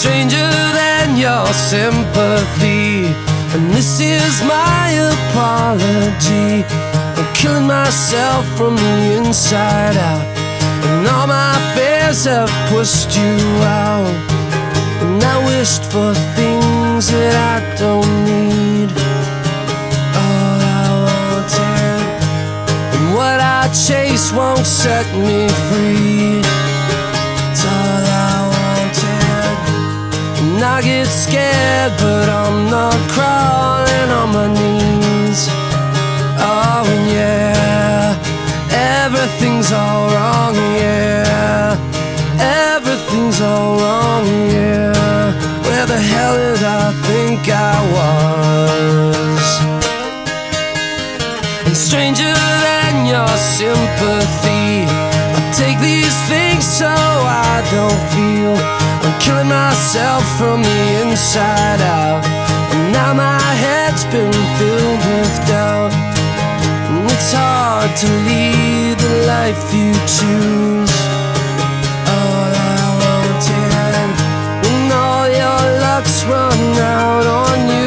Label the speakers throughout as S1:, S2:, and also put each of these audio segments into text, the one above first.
S1: stranger than your sympathy. And this is my apology. I'm killing myself from the inside out, and all my fears have pushed you out. And I wished for things that I don't need. All I wanted, and what I chase won't set me free. It's all I wanted. And I get scared, but I'm not crawling on my knees. Oh, and yeah, everything's all wrong, yeah. Everything's all wrong, yeah. Where the hell did I think I was? And stranger than your sympathy, I take these things so I don't feel. I'm killing myself from the inside out, and now my head's been filled with doubt. And it's hard to lead the life you choose. All I wanted, when all your luck's run out on you.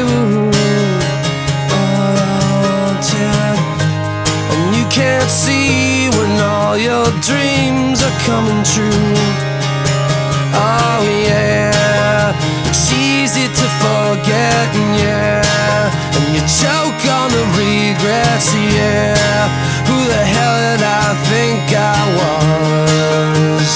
S1: All I wanted, and you can't see when all your dreams are coming true. Oh yeah, it's easy to forget, yeah. And you choke on the regrets, yeah. Who the hell did I think I was?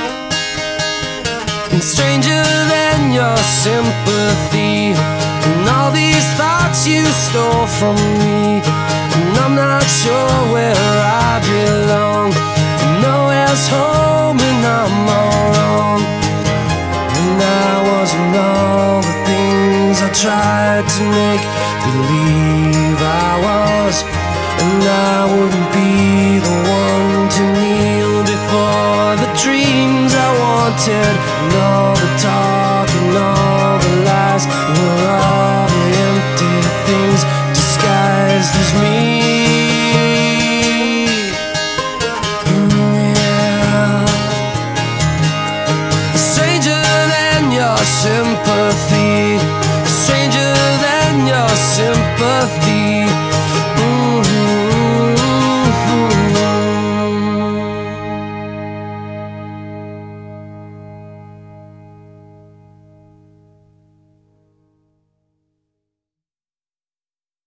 S1: And stranger than your sympathy, and all these thoughts you stole from me. And I'm not sure where I belong. Nowhere's home and I'm all wrong. And I wasn't all the things I tried to make believe I was. And I wouldn't be the one to kneel before the dreams I wanted. And all the talk and all the lies were all the empty things disguised as me.